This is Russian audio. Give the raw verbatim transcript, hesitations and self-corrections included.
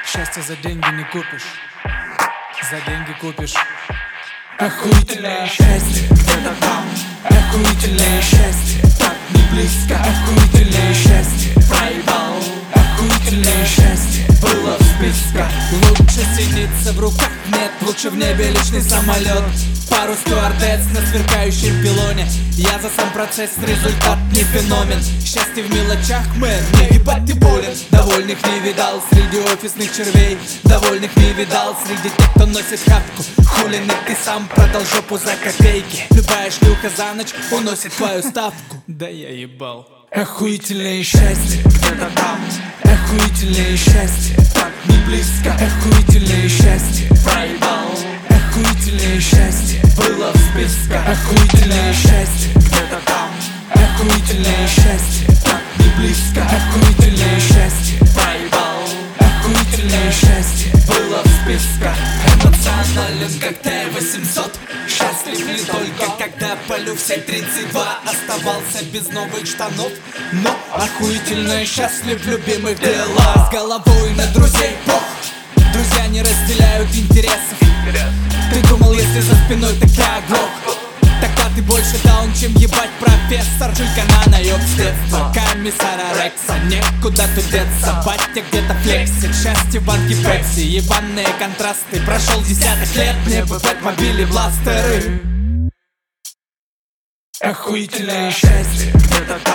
Счастье за деньги не купишь, за деньги купишь охуительное счастье где-то там. Охуительное счастье так не близко. Охуительное счастье проебал. Охуительное счастье было в списках. Лучше сидится в руках, нет, лучше в небе личный самолет. Пару стюардесс на сверкающем пилоне. Я за сам процесс, результат не феномен. Счастье в мелочах, мэн, не ебать ты болен. Довольных не видал среди офисных червей. Довольных не видал среди тех, кто носит хапку. Хулиный ты сам продал жопу за копейки. Любая шлюха за ночь уносит твою ставку. Да я ебал. Охуительное счастье где-то там. Охуительное счастье так не близко. Охуительное счастье проебал. Охуительное счастье было в списках. Охуительное счастье где-то там. Охуительное счастье так не близко. Охуительное счастье проебал. Охуительное счастье было в списках. Эмоционален как Т восемьсот. Счастлив не только когда полю все тридцать два. Оставался без новых штанов, но охуительно счастлив в любимых делах. С головой на друзей пох. Друзья не разделяют интересов. Ты думал, если за спиной так я оглох, тогда ты больше даун, чем ебать профессор. Только на наеб средства комиссара Рекса. Некуда тут деться, батя где-то флексит. Счастье в банке Пепси, ебаные контрасты. Прошел десяток лет, мне бы бэтмобили бластеры. Охуительное счастье где-то